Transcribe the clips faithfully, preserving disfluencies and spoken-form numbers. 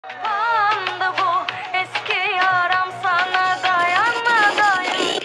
Anda bu eski yaram sana dayanmadan.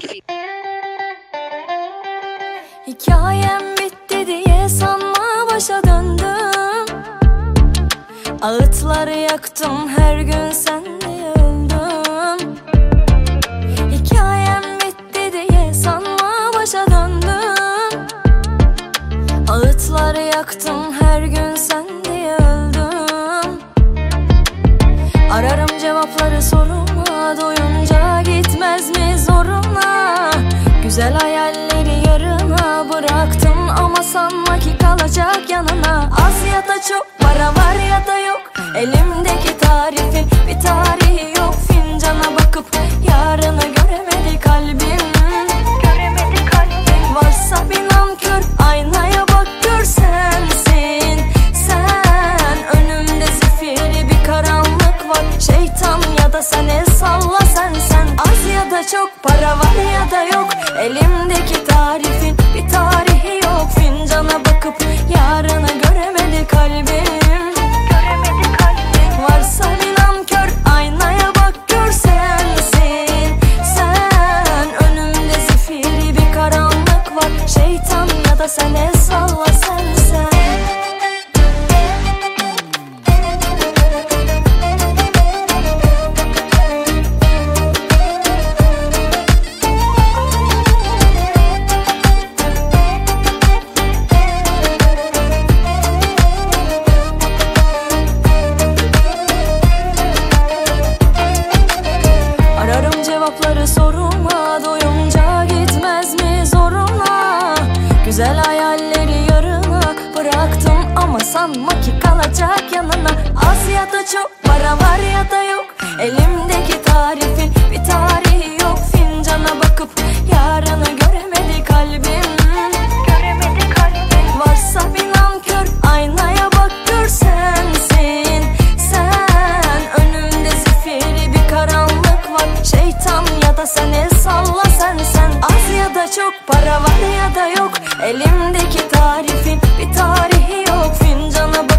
Hikayem bitti diye sanma başa döndüm. Ağıtlar yaktım her gün sen diye öldüm. Hikayem bitti diye sanma başa döndüm. Ağıtlar yaktım her gün sen diye öldüm. Ararım cevapları soruma, doyunca gitmez mi zoruna? Güzel hayalleri yarına bıraktım ama sanma ki kalacak yanına. Az ya da çok, para var ya da yok, elimdeki tarifin bir tarihi yok. Fincana bakıp yarını göremedi kalbim. Göremedi kalbim. Varsa bir nankör, aynaya bak gör sensin. Sen önümde zifiri bir karanlık var. Şeytan ya da sen, el salla sen sen. Az ya da çok, para var ya da yok, elimdeki tarifin bir tarihi yok. Fincana bakıp yarını göremedi kalbim. Göremedi kalbim. Varsa bir nankör, aynaya bak gör sensin. Sen önümde zifiri bir karanlık var. Şeytan ya da sen, el salla sen sen. Ararım cevapları soruma, doyunca gitmez mi zoruna? Güzel hayalleri yarına bıraktım ama sanma ki kalacak yanına. Az ya da çok, para var ya da yok, elimdeki tarifin bir tarihi yok. Fincana bakıp yarını göremedi kalbim. Göremedi kalbim. Varsa bir nankör, aynaya bak gör sensin. Sen önümde zifiri bir karanlık var. Şeytan ya da sen, el salla sen sen. Az ya da çok, para var ya da yok, elimdeki tarifin bir tarihi yok. Fincana bak